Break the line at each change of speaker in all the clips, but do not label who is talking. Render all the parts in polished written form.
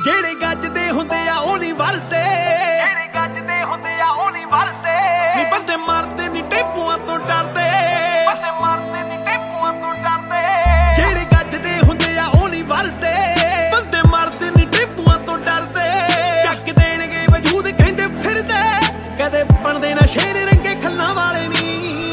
ਜਿਹੜੇ ਗੱਜਦੇ ਹੁੰਦੇ ਆ ਉਹ ਨਹੀਂ ਵਰਦੇ, ਜਿਹੜੇ ਗੱਜਦੇ ਹੁੰਦੇ ਆ ਉਹ ਨਹੀਂ ਵਰਦੇ। ਨੀ ਬੰਦੇ ਮਰਦੇ ਨੀ ਟੇਪੂਆਂ ਤੋਂ ਡਰਦੇ, ਬੰਦੇ ਮਰਦੇ ਨੀ ਟੇਪੂਆਂ ਤੋਂ ਡਰਦੇ। ਜਿਹੜੇ ਗੱਜਦੇ ਹੁੰਦੇ ਆ ਉਹ ਨਹੀਂ ਵਰਦੇ, ਬੰਦੇ ਮਰਦੇ ਨੀ ਟੇਪੂਆਂ ਤੋਂ ਡਰਦੇ। ਚੱਕ ਦੇਣਗੇ ਵਜੂਦ ਕਹਿੰਦੇ ਫਿਰਦੇ, ਕਦੇ ਬਣਦੇ ਨਾ ਸ਼ੇਰ ਰੰਗੇ ਖੱਲਾਂ ਵਾਲੇ ਨੀ।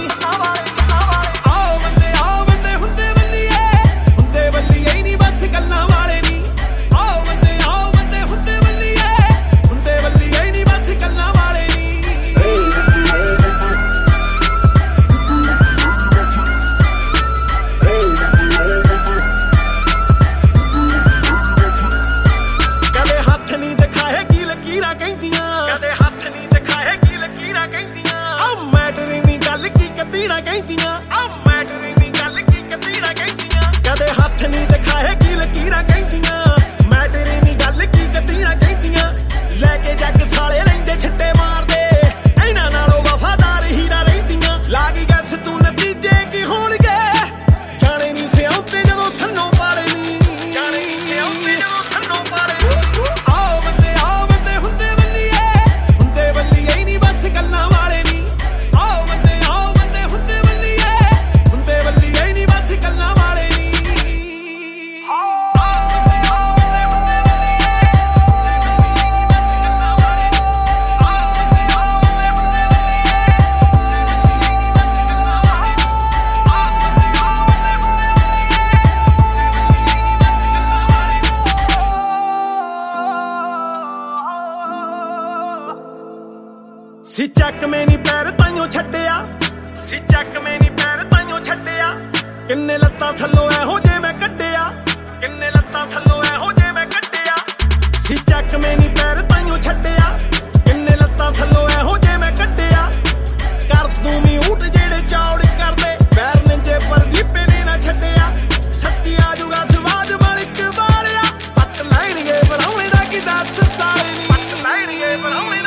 ਕਦੇ ਹੱਥ ਨਹੀਂ ਦਿਖਾਏ ਕੀ ਲਕੀਰਾਂ ਕਹਿੰਦੀਆਂ, ਆ ਮੈਟਰ ਨਹੀਂ ਗੱਲ ਕੀ ਕਤੀੜਾ ਕਹਿੰਦੀਆਂ, ਆ ਮੈਟਰ ਨਹੀਂ ਗੱਲ ਕੀ ਕਤੀੜਾ ਕਹਿੰਦੀਆਂ। ਕਦੇ ਹੱਥ ਨਹੀਂ ਦਿਖਾਏ ਕੀ ਲਕੀਰਾਂ ਕਹਿੰਦੀਆਂ, ਮੈਟਰ ਨਹੀਂ ਗੱਲ ਕੀ ਕਤੀੜਾ ਕਹਿੰਦੀਆਂ। ਲੈ ਕੇ ਜੱਗ ਸਾਲੇ ਰਹਿੰਦੇ ਛੱਡੇ ਮਾਰਦੇ, ਇਹਨਾਂ ਨਾਲੋਂ ਵਫਾਦਾਰ ਹੀਰਾ ਰਹਿੰਦੀਆਂ। ਲਾਗੀ ਗੱਸ ਤੂੰ ਨਤੀਜੇ ਕੀ ਹੋਣਗੇ, ਜਾਣੇ ਨਹੀਂ ਸਿਆਉਂਦੇ ਜਦੋਂ ਸੰਨੋਂ ਪਾਲੇ ਨੀ, ਜਾਣੇ ਨਹੀਂ ਸਿਆਉਂਦੇ ਜਦੋਂ ਸੰਨੋਂ ਪਾਲੇ ਨੀ। ਸੀ ਚੱਕ ਮੈਂ ਨੀ ਪੈਰ ਤਾਈਓ ਛੱਡਿਆ, ਸੀ ਚੱਕ ਮੈਂ ਨੀ ਪੈਰ ਤਾਈਓ ਛੱਡਿਆ। ਕਿੰਨੇ ਲੱਤਾਂ ਥੱਲੋਂ ਇਹੋ ਜੇ ਮੈਂ ਕੱਢਿਆ, ਕਿੰਨੇ ਲੱਤਾਂ ਥੱਲੋਂ ਇਹੋ ਜੇ ਮੈਂ ਕੱਢਿਆ। ਸੀ ਚੱਕ ਮੈਂ ਨੀ ਪੈਰ ਤਾਈਓ ਛੱਡਿਆ, ਕਿੰਨੇ ਲੱਤਾਂ ਥੱਲੋਂ ਇਹੋ ਜੇ ਮੈਂ ਕੱਢਿਆ। ਕਰ ਦੂੰ ਵੀ ਊਟ ਜਿਹੜੇ ਚੌੜ ਕਰਦੇ, ਪੈਰ ਨਿੰਜੇ ਪਰ ਦੀਪੇ ਨੇ ਨਾ ਛੱਡਿਆ। ਸੱਚੀ ਆਜੂਗਾ ਸਵਾਦ ਮਲਿਕ ਵਾਲਿਆ, ਪੱਟ ਲੈਣਗੇ ਬਣਾਉਣੇ ਦਾ ਕੀ ਦੱਸ ਸਾਲੇ ਨੀ, ਪੱਟ ਲੈਣਗੇ ਬਣਾਉਣੇ